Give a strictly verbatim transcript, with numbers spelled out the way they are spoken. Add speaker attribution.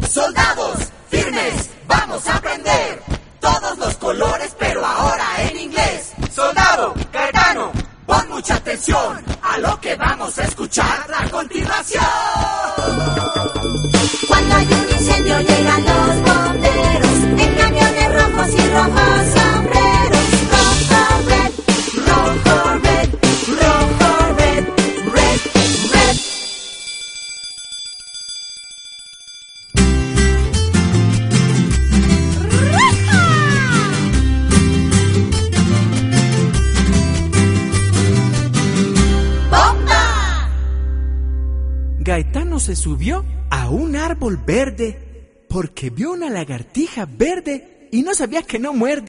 Speaker 1: Soldados, firmes, vamos a aprender todos los colores, pero ahora en inglés. Soldado, Caetano, pon mucha atención a lo que vamos a escuchar a continuación.
Speaker 2: Cuando hay un incendio llegan los bomberos en camiones rojos y rojos sombreros. Rojo, red, rojo, red, rojo, red, red, red. ¡Bomba!
Speaker 3: Gaetano se subió a un árbol verde porque vio una lagartija verde y no sabía que no muerde.